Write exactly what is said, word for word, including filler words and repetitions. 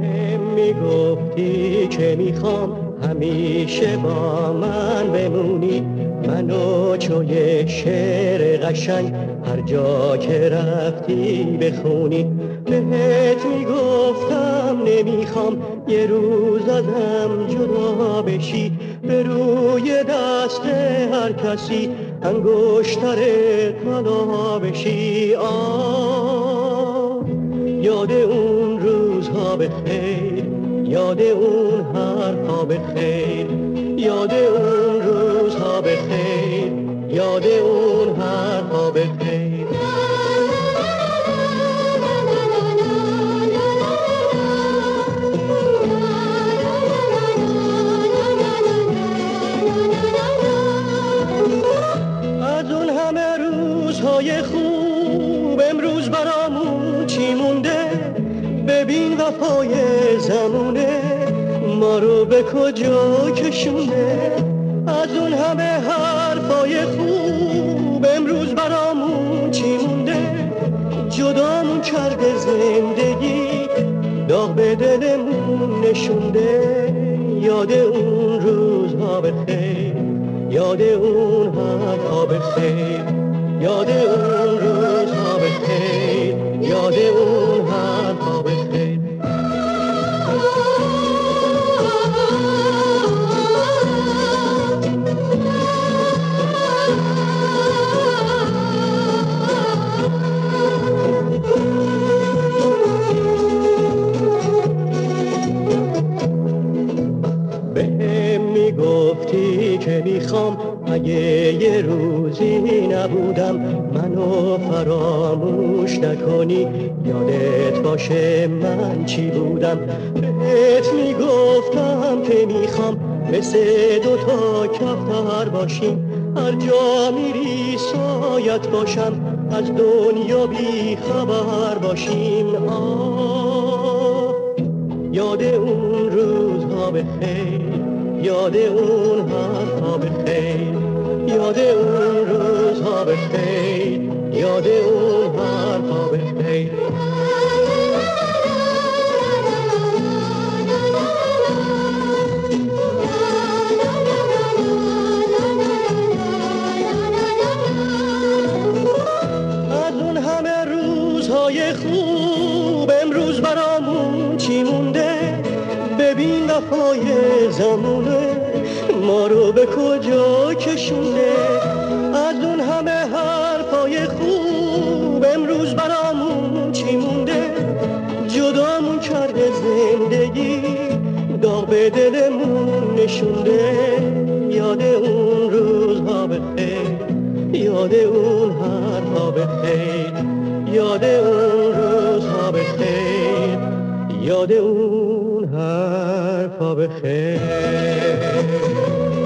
بهم میگفتی که میخوام همیشه با من بمونی، منو چو یک شعر قشنگ هر جا که رفتی بخونی. بهت میگفتم نمیخوام یه روز ازم جدا بشی، به روی دست هر کسی انگشتر طلا بشی. آه یاد اون روزها بخیر، یاد اون حرفا بخیر، یاد اون روزها بخیر، یاد اون حرفا بخیر. از اون همه روزهای خوب امروز برامون چی مونده؟ ببین وفای زمونه ما رو به کجا کشونده. از اون همه حرفای خوب امروز برامون چی مونده؟ جدامون کرده زندگی، داغ به دلمون نشونده. یاد اون روزها بخیر، یاد اون حرفا بخیر، یاد اون روزها بخیر، یاد اون حرفا بخیر. بهم میگفتی که میخوام اگه یه روزی نبودم منو فراموش نکنی، یادت باشه من چی بودم. بهت میگفتم که میخوام مثل دوتا کفتر باشیم، هر جا میری سایت باشم، از دنیا بی خبر باشیم. آه یاد اون روزها بخیر، یاد اون حرفا بخیر، یاد اون روزها بخیر، یاد اون حرفا بخیر. از اون همه روزهای خوب امروز برامون چی مونده؟ ببین وفای زمونه ما رو به کجا کشونده. از اون همه حرفای خوب امروز برامون چی مونده؟ جدامون کرده زندگی، داغ به دلمون نشونده. یاد اون روزها بخیر، یاد اون حرفا بخیر، یاد اون روزها بخیر، یاد اون حرفا بخیر.